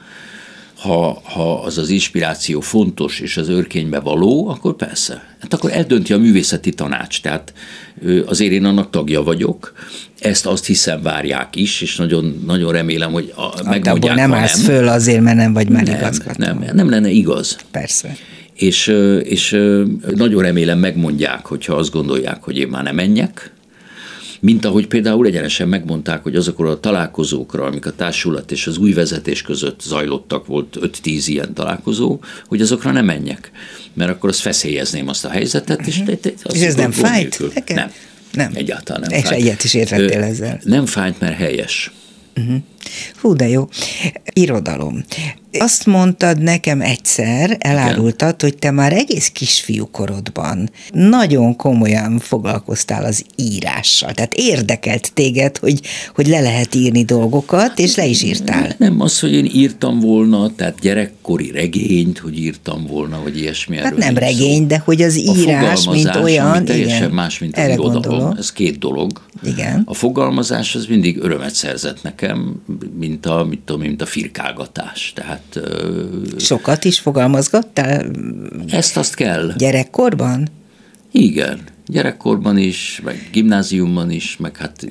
ha, ha az az inspiráció fontos és az Örkénybe való, akkor persze. Hát akkor eldönti a művészeti tanács. Tehát azért én annak tagja vagyok. Ezt azt hiszem várják is, és nagyon, nagyon remélem, hogy a, megmondják, nem állsz nem. föl azért, mert nem vagy már nem, igazgató. Nem, nem lenne igaz. Persze. És, és nagyon remélem megmondják, hogyha azt gondolják, hogy én már nem menjek, mint ahogy például egyenesen megmondták, hogy azokról a találkozókra, amik a társulat és az új vezetés között zajlottak, volt öt-tíz ilyen találkozó, hogy azokra nem menjek, mert akkor azt feszélyezném azt a helyzetet, és, uh-huh. és ez nem fájt? Nem, nem, egyáltalán nem és fájt. És egyet is értettél ezzel. Nem fájt, mert helyes. Uh-huh. Hú, de jó. Irodalom. Azt mondtad nekem egyszer, elárultad, igen. hogy te már egész kisfiú korodban nagyon komolyan foglalkoztál az írással. Tehát érdekelt téged, hogy, hogy le lehet írni dolgokat, és le is írtál. Nem az, hogy én írtam volna, tehát gyerekkori regényt, hogy írtam volna, vagy ilyesmi. Hát nem regény, szó. De hogy az írás, mint olyan. Ami teljesen igen, más, mint az irodalom. Gondolom. Ez két dolog. Igen. A fogalmazás az mindig örömet szerzett nekem, mint a, mint tudom, mint a firkálgatás. Tehát sokat is fogalmazgattál? Ezt-azt kell. Gyerekkorban? Igen, gyerekkorban is, meg gimnáziumban is, meg hát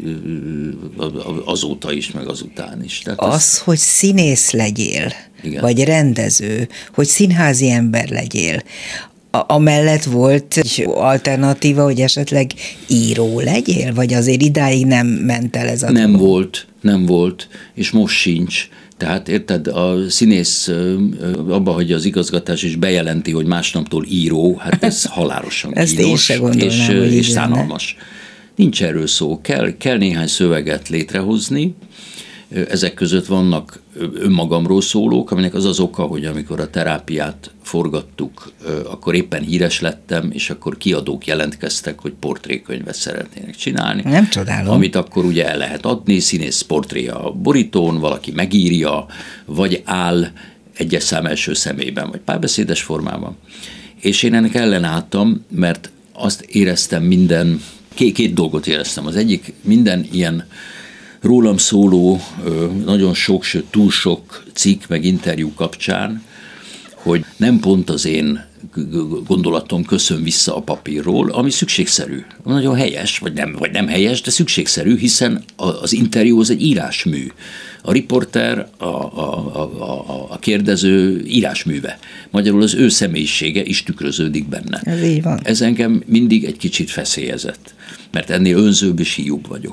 azóta is, meg azután is. Tehát az, az, hogy színész legyél, igen. vagy rendező, hogy színházi ember legyél, A- amellett volt egy alternatíva, hogy esetleg író legyél, vagy azért idáig nem ment el ez a Nem dolog? volt, nem volt, és most sincs. Tehát érted, a színész abban, hogy az igazgatás is bejelenti, hogy másnaptól író, hát ez halálosan kínos. Ezt én se gondolnám, és, és szánalmas. Nincs erről szó. Kell, kell néhány szöveget létrehozni, Ezek között vannak önmagamról szólók, aminek az az oka, hogy amikor a terápiát forgattuk, akkor éppen híres lettem, és akkor kiadók jelentkeztek, hogy portrékönyvet szeretnének csinálni. Nem csodálom. Amit akkor ugye el lehet adni, színész portréja a borítón, valaki megírja, vagy áll egyes szám első személyben, vagy párbeszédes formában. És én ennek ellenálltam, mert azt éreztem minden, két, két dolgot éreztem. Az egyik, minden ilyen rólam szóló, nagyon sok, sőt túl sok cikk meg interjú kapcsán, hogy nem pont az én gondolatom köszön vissza a papírról, ami szükségszerű. Nagyon helyes, vagy nem, vagy nem helyes, de szükségszerű, hiszen az interjú az egy írásmű. A riporter, a, a, a, a kérdező írásműve. Magyarul az ő személyisége is tükröződik benne. Ez így van. Ez engem mindig egy kicsit feszélyezett, mert ennél önzőbb és híjúbb vagyok.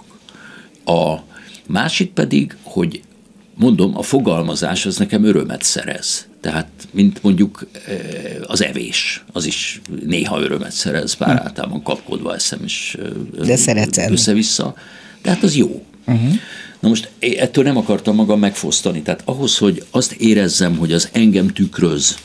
A másik pedig, hogy mondom, a fogalmazás az nekem örömet szerez. Tehát, mint mondjuk az evés, az is néha örömet szerez, bár hm. általában kapkodva eszem is össze-vissza. De hát az jó. Uh-huh. Na most ettől nem akartam magam megfosztani. Tehát ahhoz, hogy azt érezzem, hogy az engem tükröz,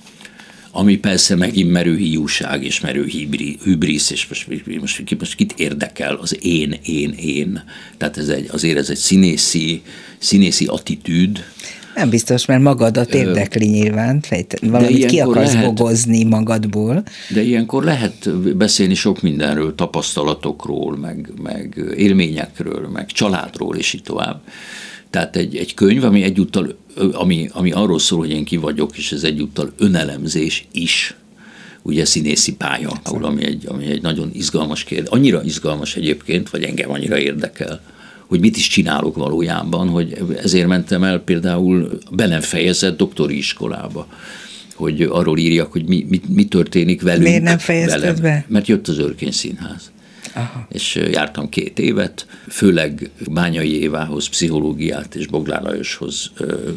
ami persze megint merő hiúság és merő hübrisz, és most, most, most kit érdekel az én, én, én. Tehát ez egy, azért ez egy színészi, színészi attitűd. Nem biztos, mert magadat érdekli nyilván, valamit ki akarsz lehet, bogozni magadból. De ilyenkor lehet beszélni sok mindenről, tapasztalatokról, meg, meg élményekről, meg családról, és így tovább. Tehát egy, egy könyv, ami egyúttal, ami, ami arról szól, hogy én ki vagyok, és ez egyúttal önelemzés is, ugye színészi pálya, ahol, ami, egy, ami egy nagyon izgalmas kérdés. Annyira izgalmas egyébként, vagy engem annyira érdekel, hogy mit is csinálok valójában, hogy ezért mentem el például be nem fejezett doktori iskolába, hogy arról írjak, hogy mi, mi, mi történik velünk. Miért nem fejezted velem, be? Mert jött az Örkény Színház. Aha. És jártam két évet, főleg Bányai Évához pszichológiát és Boglár Lajoshoz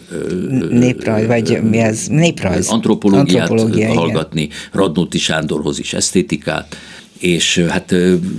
néprajz, vagy mi ez? Néprajz. Antropológiát Antropológia, hallgatni, igen. Radnóti Sándorhoz is esztétikát, és hát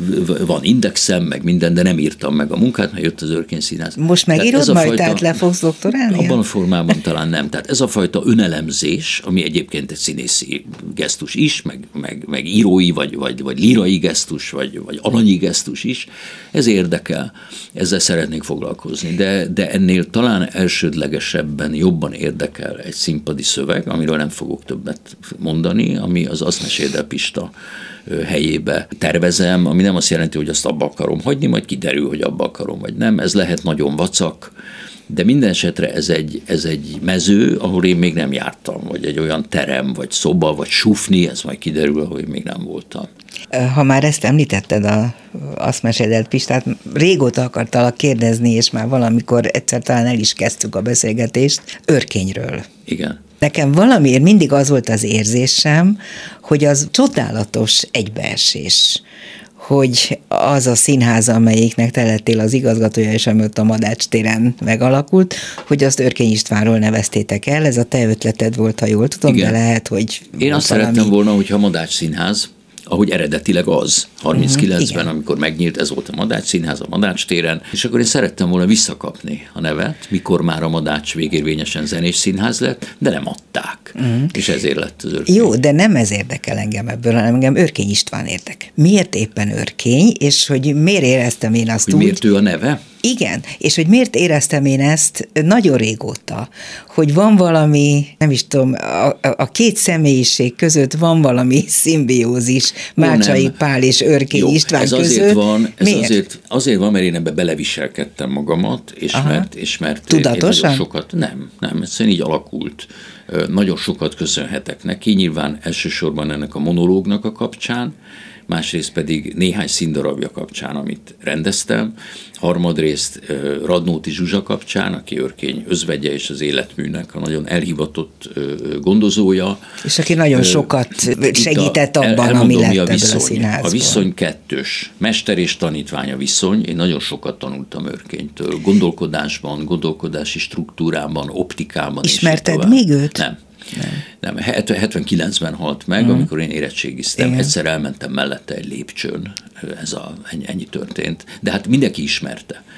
van indexem, meg minden, de nem írtam meg a munkát, mert jött az Örkény Színház. Most megírod majd, fajta, tehát le fogsz doktorálni? Abban a formában talán nem. Tehát ez a fajta önelemzés, ami egyébként egy színészi gesztus is, meg, meg, meg írói, vagy, vagy, vagy lírai gesztus, vagy, vagy alanyi gesztus is, ez érdekel. Ezzel szeretnék foglalkozni. De, de ennél talán elsődlegesebben jobban érdekel egy színpadi szöveg, amiről nem fogok többet mondani, ami az Azt meséld el Pista helyébe tervezem, ami nem azt jelenti, hogy azt abba akarom hagyni, majd kiderül, hogy abba akarom, vagy nem. Ez lehet nagyon vacak, de minden esetre ez egy, ez egy mező, ahol én még nem jártam, vagy egy olyan terem, vagy szoba, vagy sufni, ez majd kiderül, ahol én még nem voltam. Ha már ezt említetted, a, Azt meséld el Pistát, régóta akartalak kérdezni, és már valamikor egyszer talán el is kezdtük a beszélgetést, Örkényről. Igen. Nekem valamiért mindig az volt az érzésem, hogy az csodálatos egybeesés, hogy az a színház, amelyiknek te lettél az igazgatója, és ami ott a Madács téren megalakult, hogy azt Örkény Istvánról neveztétek el, ez a te ötleted volt, ha jól tudom, igen. De lehet, hogy... Én azt valami... szerettem volna, hogyha a Madács Színház, ahogy eredetileg az, harminckilencben, uh-huh, amikor megnyílt, ez volt a Madács Színház a Madács téren, és akkor én szerettem volna visszakapni a nevet, mikor már a Madács végérvényesen zenés színház lett, de nem adták, uh-huh. És ezért lett az Örkény. Jó, de nem ez érdekel engem ebből, hanem engem Örkény István érdek. Miért éppen Örkény, és hogy miért éreztem én azt hogy úgy... miért ő a neve? Igen, és hogy miért éreztem én ezt nagyon régóta, hogy van valami, nem is tudom, a, a két személyiség között van valami szimbiózis, Mácsai Pál és Örkény Jó, István ez között. Azért van, ez azért, azért van, mert én ebbe beleviselkedtem magamat, és Aha. mert, és mert Tudatosan? Én sokat, nem, nem, egyszerűen így alakult. Nagyon sokat köszönhetek neki, nyilván elsősorban ennek a monológnak a kapcsán, másrészt pedig néhány színdarabja kapcsán, amit rendeztem, harmadrészt Radnóti Zsuzsa kapcsán, aki Örkény özvegye és az életműnek a nagyon elhivatott gondozója. És aki nagyon sokat segített a, abban, el, ami lett ebből a színházból. A viszony kettős, mester és tanítványa viszony, én nagyon sokat tanultam Örkénytől, gondolkodásban, gondolkodási struktúrában, optikában. Ismerted még őt? Nem. Nem, nem hetvenkilencben halt meg, uh-huh. amikor én érettségiztem. Igen. Egyszer elmentem mellette egy lépcsőn, ez a, ennyi, ennyi történt. De hát mindenki ismerte.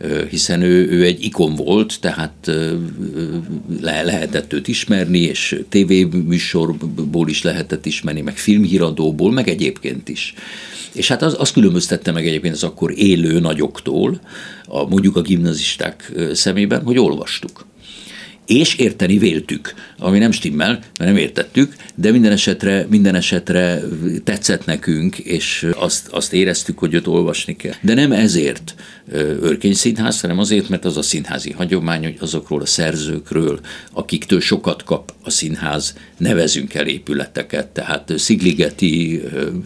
hiszen ő, ő egy ikon volt, tehát le, lehetett őt ismerni, és tévéműsorból is lehetett ismerni, meg filmhíradóból, meg egyébként is. És hát az, az különböztette meg egyébként az akkor élő nagyoktól, a, mondjuk a gimnazisták szemében, hogy olvastuk. És érteni véltük, ami nem stimmel, mert nem értettük, de minden esetre, minden esetre tetszett nekünk, és azt, azt éreztük, hogy őt olvasni kell. De nem ezért Örkény Színház, hanem azért, mert az a színházi hagyomány, hogy azokról a szerzőkről, akiktől sokat kap a színház, nevezünk el épületeket, tehát Szigligeti,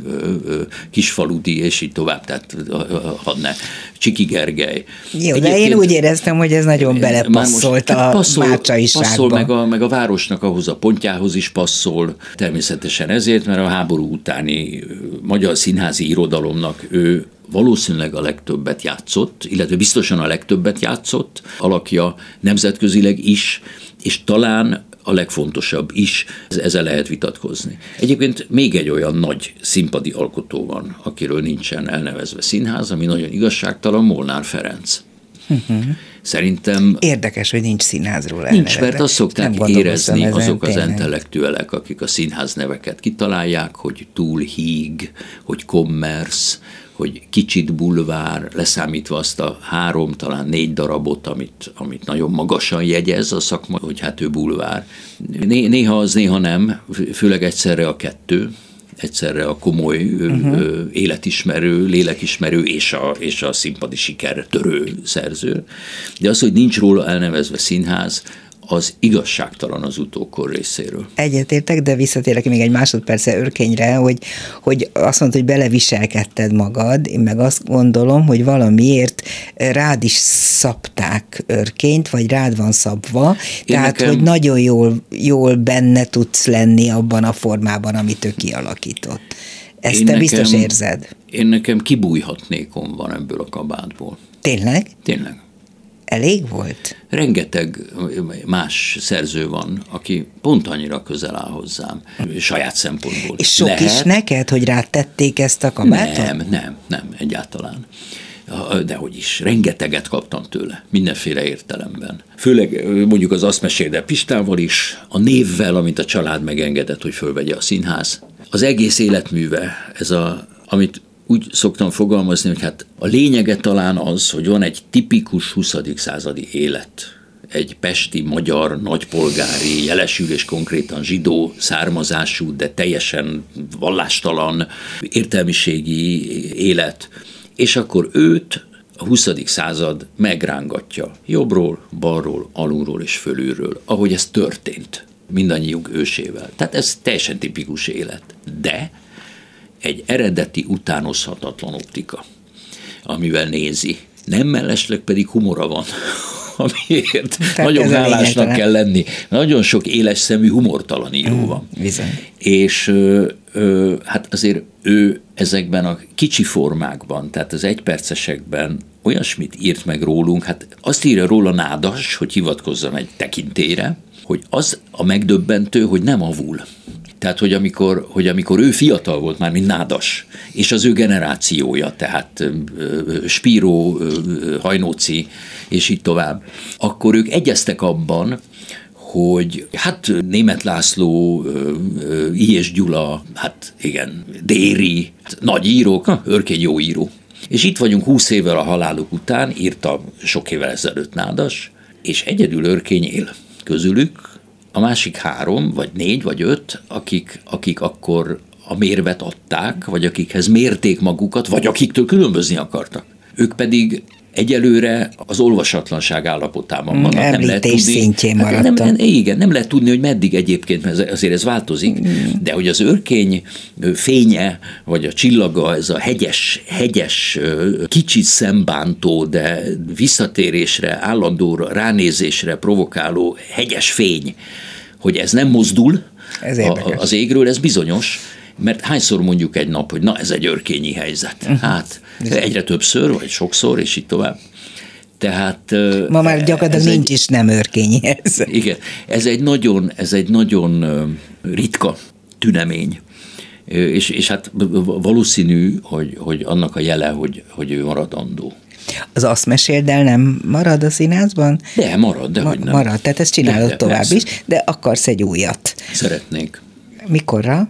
Kisfaludi, és így tovább, tehát hadd ne, Csiki Gergely. Jó, de én úgy éreztem, hogy ez nagyon belepasszolt a passzol, mácsaiságba. Passzol, meg a, meg a városnak ahhoz a pontjához is passzol, természetesen ezért, mert a háború utáni magyar színházi irodalomnak ő valószínűleg a legtöbbet játszott, illetve biztosan a legtöbbet játszott, alakja nemzetközileg is, és talán a legfontosabb is, ezzel lehet vitatkozni. Egyébként még egy olyan nagy színpadi alkotó van, akiről nincsen elnevezve színház, ami nagyon igazságtalan, Molnár Ferenc. Uh-huh. Szerintem... Érdekes, hogy nincs színházról elnevezve. Nincs, mert azt szokták érezni azok az intellektuelek, akik a színház neveket kitalálják, hogy túl híg, hogy commerce, hogy kicsit bulvár, leszámítva azt a három, talán négy darabot, amit, amit nagyon magasan jegyez a szakma, hogy hát ő bulvár. Néha az, néha nem, főleg egyszerre a kettő, egyszerre a komoly uh-huh. életismerő, lélekismerő és a, és a színpadi sikertörő szerző. De az, hogy nincs róla elnevezve színház, az igazságtalan az utókor részéről. Egyetértek, de visszatérek még egy másodperce Örkényre, hogy, hogy azt mondod, hogy beleviselkedted magad, én meg azt gondolom, hogy valamiért rád is szabták Örkényt, vagy rád van szabva, én tehát, nekem... hogy nagyon jól, jól benne tudsz lenni abban a formában, amit ő kialakított. Ezt én te nekem, biztos érzed. Én nekem kibújhatnékom van ebből a kabátból. Tényleg? Tényleg. Elég volt? Rengeteg más szerző van, aki pont annyira közel áll hozzám, saját szempontból. És sok lehet. Is neked, hogy rátették ezt a kabátot? Nem, nem, nem, egyáltalán. Dehogy is, rengeteget kaptam tőle, mindenféle értelemben. Főleg mondjuk az Azt meséld Pistával is, a névvel, amit a család megengedett, hogy fölvegye a színház. Az egész életműve, ez a, amit úgy szoktam fogalmazni, hogy hát a lényege talán az, hogy van egy tipikus huszadik századi élet. Egy pesti, magyar, nagypolgári, jelesül és konkrétan zsidó származású, de teljesen vallástalan értelmiségi élet. És akkor őt a huszadik század megrángatja jobbról, balról, alulról és fölülről, ahogy ez történt mindannyiunk ősével. Tehát ez teljesen tipikus élet. De egy eredeti, utánozhatatlan optika, amivel nézi. Nem mellesleg pedig humora van, amiért tehát nagyon hálásnak kell lenni. Nagyon sok éles szemű, humortalan író mm, van. Bizony. És ö, ö, hát azért ő ezekben a kicsi formákban, tehát az egypercesekben olyasmit írt meg rólunk, hát azt írja róla Nádas, hogy hivatkozzam egy tekintélyre, hogy az a megdöbbentő, hogy nem avul. Tehát, hogy amikor, hogy amikor ő fiatal volt már, mint Nádas, és az ő generációja, tehát Spiró, Hajnóci, és így tovább, akkor ők egyeztek abban, hogy hát Németh László, Ilyes Gyula, hát igen, Déri, nagy írók, Örkény jó író. És itt vagyunk húsz évvel a haláluk után, írta sok évvel ezelőtt Nádas, és egyedül Örkény él. Közülük a másik három, vagy négy, vagy öt, akik, akik akkor a mérvet adták, vagy akikhez mérték magukat, vagy akiktől különbözni akartak. Ők pedig egyelőre az olvasatlanság állapotában vannak. Említés nem lehet tudni, szintjén maradtak. Nem, nem, igen, nem lehet tudni, hogy meddig egyébként, mert azért ez változik, mm. de hogy az Örkény fénye, vagy a csillaga, ez a hegyes, hegyes, kicsit szembántó, de visszatérésre, állandó ránézésre provokáló hegyes fény, hogy ez nem mozdul ez a, az égről, ez bizonyos, mert hányszor mondjuk egy nap, hogy na ez egy örkényi helyzet. Uh-huh. Hát egyre többször, vagy sokszor, és így tovább. Tehát... Ma már gyakorlatilag nincs egy, is nem örkényi helyzet. Igen, ez egy nagyon, ez egy nagyon ritka tünemény. És, és hát valószínű, hogy, hogy annak a jele, hogy, hogy ő maradandó. Az Azt meséld el nem marad a színházban? De, marad, de Ma- hogy nem. Marad, tehát ezt csinálod de, de, tovább persze. is, de akarsz egy újat. Szeretnék. Mikorra?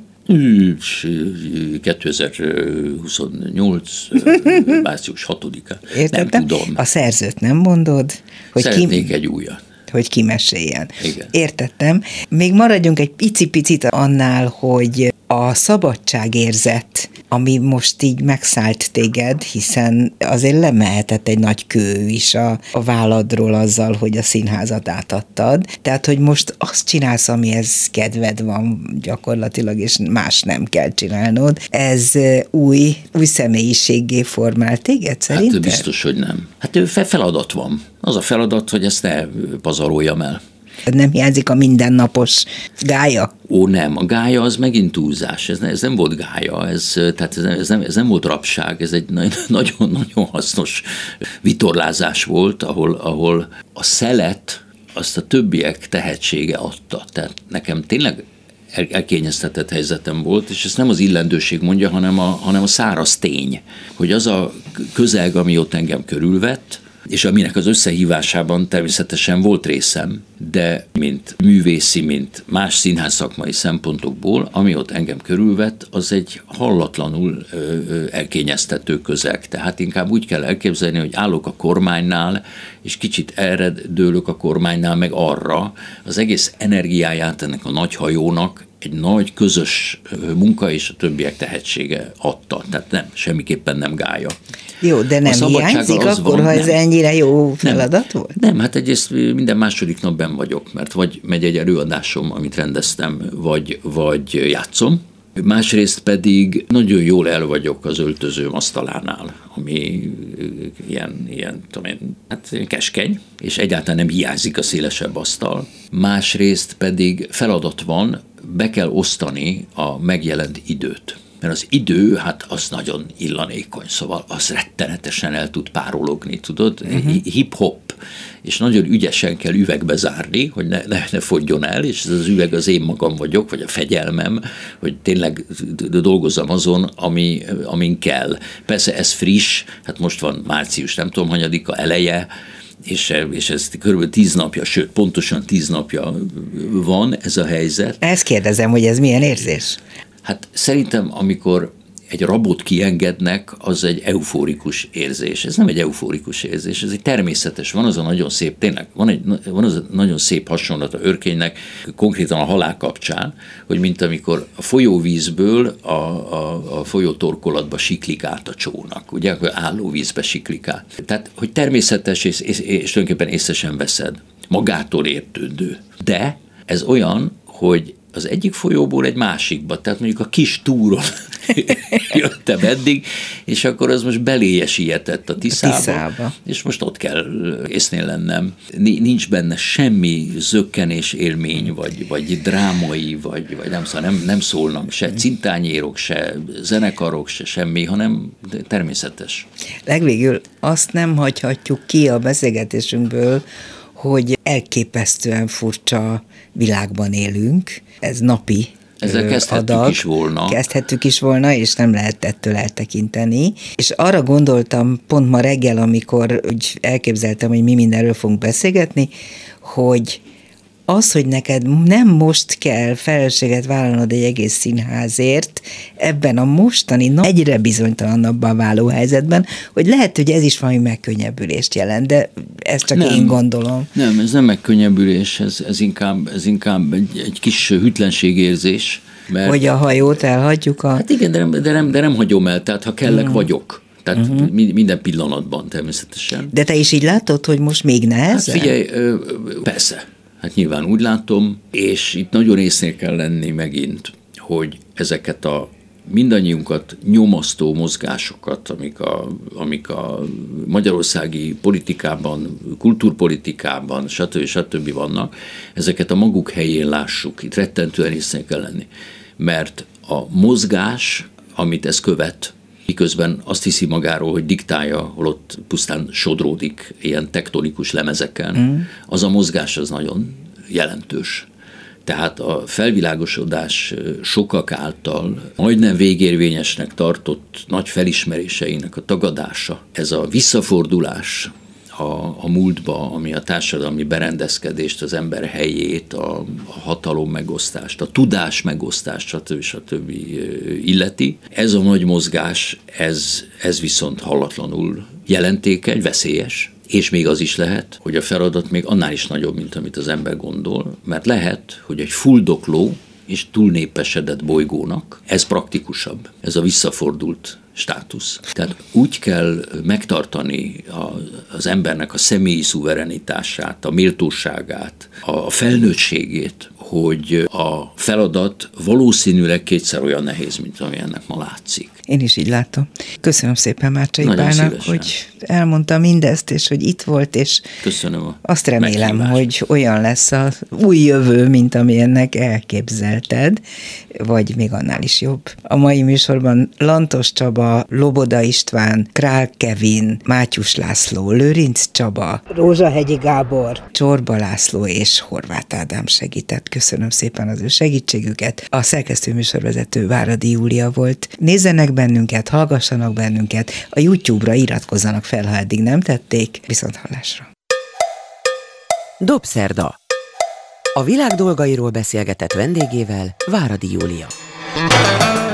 kétezer-huszonnyolc március hatodikán. Értettem? Nem tudom. A szerzőt nem mondod? Hogy Szeretnék ki... egy újat. Hogy kimeséljen. Igen. Értettem. Még maradjunk egy picit annál, hogy a szabadságérzet, ami most így megszállt téged, hiszen azért lemehetett egy nagy kő is a, a válladról azzal, hogy a színházat átadtad. Tehát, hogy most azt csinálsz, amihez kedved van gyakorlatilag, és más nem kell csinálnod. Ez új, új személyiséggé formál téged szerinted? Hát biztos, hogy nem. Hát feladat van. Az a feladat, hogy ezt ne pazaroljam el. Nem hiányzik a mindennapos gája? Ó, nem, a gája az megint túlzás, ez, ne, ez nem volt gája, ez, tehát ez, ez, nem, ez nem volt rabság, ez egy nagyon-nagyon hasznos vitorlázás volt, ahol, ahol a szelet azt a többiek tehetsége adta. Tehát nekem tényleg el, elkényeztetett helyzetem volt, és ezt nem az illendőség mondja, hanem a, hanem a száraz tény, hogy az a közeg, ami ott engem körülvett, és aminek az összehívásában természetesen volt részem, de mint művészi, mint más színház szakmai szempontokból, ami ott engem körülvett, az egy hallatlanul ö, ö, elkényeztető közeg. Tehát inkább úgy kell elképzelni, hogy állok a kormánynál, és kicsit erre dőlök a kormánynál, meg arra. Az egész energiáját ennek a nagy hajónak egy nagy közös munka és a többiek tehetsége adta. Tehát nem, semmiképpen nem gája. Jó, de nem hiányzik akkor, van, ha ez nem. ennyire jó feladat nem. volt? Nem, hát egyrészt minden második nap benn vagyok, mert vagy megy egy előadásom, amit rendeztem, vagy, vagy játszom. Másrészt pedig nagyon jól el vagyok az öltözőm asztalánál, ami ilyen, ilyen, tudom én, hát keskeny, és egyáltalán nem hiányzik a szélesebb asztal. Másrészt pedig feladat van, be kell osztani a megjelent időt. Mert az idő, hát az nagyon illanékony, szóval az rettenetesen el tud párologni, tudod? Uh-huh. Hip-hop, és nagyon ügyesen kell üvegbe zárni, hogy ne, ne, ne fogjon el, és ez az üveg az én magam vagyok, vagy a fegyelmem, hogy tényleg dolgozzam azon, ami, amin kell. Persze ez friss, hát most van március, nem tudom, hanyadika eleje, és, és ez körülbelül tíz napja, sőt, pontosan tíz napja van ez a helyzet. Ezt kérdezem, hogy ez milyen érzés? Hát szerintem, amikor egy rabot kiengednek, az egy eufórikus érzés. Ez nem egy eufórikus érzés, ez egy természetes. Van az a nagyon szép, tényleg, van, egy, van az a nagyon szép hasonlat a örkénynek, konkrétan a halál kapcsán, hogy mint amikor a folyóvízből a, a, a folyótorkolatba siklik át a csónak, ugye, akkor álló vízbe siklik át. Tehát, hogy természetes, és, és, és tulajdonképpen észre sem veszed. Magától értődő. De ez olyan, hogy az egyik folyóból egy másikba, tehát mondjuk a kis túron jöttem eddig, és akkor az most beléje sietett a Tiszába, a Tiszába, és most ott kell észnél lennem. Nincs benne semmi zökkenés élmény, vagy, vagy drámai, vagy, vagy nem, szóval nem, nem szólnak se cintányérok, se zenekarok, se semmi, hanem természetes. Legvégül azt nem hagyhatjuk ki a beszélgetésünkből, hogy elképesztően furcsa világban élünk, ez napi Ezzel kezdhettük adag. is volna. Kezdhettük is volna, és nem lehet ettől eltekinteni. És arra gondoltam pont ma reggel, amikor úgy elképzeltem, hogy mi mindenről fogunk beszélgetni, hogy az, hogy neked nem most kell felelősséget vállalnod egy egész színházért, ebben a mostani no, egyre bizonytalanabbá váló helyzetben, hogy lehet, hogy ez is valami megkönnyebbülést jelent, de ezt csak nem, én gondolom. Nem, ez nem megkönnyebbülés, ez, ez inkább, ez inkább egy, egy kis hűtlenségérzés. Mert, hogy a hajót elhagyjuk a... Hát igen, de nem, de nem, de nem hagyom el, tehát ha kellek, uh-huh. vagyok. Tehát uh-huh. minden pillanatban természetesen. De te is így látod, hogy most még nehezebb? Hát figyelj, persze. Hát nyilván úgy látom, és itt nagyon észnél kell lenni megint, hogy ezeket a mindannyiunkat nyomasztó mozgásokat, amik a, amik a magyarországi politikában, kultúrpolitikában, stb. stb. Vannak, ezeket a maguk helyén lássuk. Itt rettentően észnél kell lenni. Mert a mozgás, amit ez követ, miközben azt hiszi magáról, hogy diktálja, holott pusztán sodródik ilyen tektonikus lemezeken, mm. az a mozgás az nagyon jelentős. Tehát a felvilágosodás sokak által majdnem végérvényesnek tartott nagy felismeréseinek a tagadása, ez a visszafordulás a, a múltba, ami a társadalmi berendezkedést, az ember helyét, a, a hatalom megosztást, a tudás megosztást, stb. stb. Illeti. Ez a nagy mozgás, ez, ez viszont hallatlanul jelentékeny, veszélyes, és még az is lehet, hogy a feladat még annál is nagyobb, mint amit az ember gondol, mert lehet, hogy egy fuldokló és túlnépesedett bolygónak ez praktikusabb, ez a visszafordult státusz. Tehát úgy kell megtartani a, az embernek a személyi szuverenitását, a méltóságát, a felnőttségét, hogy a feladat valószínűleg kétszer olyan nehéz, mint ami ennek ma látszik. Én is így látom. Köszönöm szépen Márcsai Pálnak, hogy elmondta mindezt, és hogy itt volt, és köszönöm a azt remélem, hogy olyan lesz az új jövő, mint ami ennek elképzelted, vagy még annál is jobb. A mai műsorban Lantos Csaba, Loboda István, Král Kevin, Mátyus László, Lőrinc Csaba, Rózsahegyi Gábor, Csorba László és Horváth Ádám segített. Köszönöm szépen az ő segítségüket. A szerkesztő műsorvezető Váradi Júlia volt. Nézzenek bennünket, hallgassanak bennünket, a YouTube-ra iratkozzanak fel, ha eddig nem tették. Viszonthallásra. Dobszerda. A világ dolgairól beszélgetett vendégével Váradi Júlia.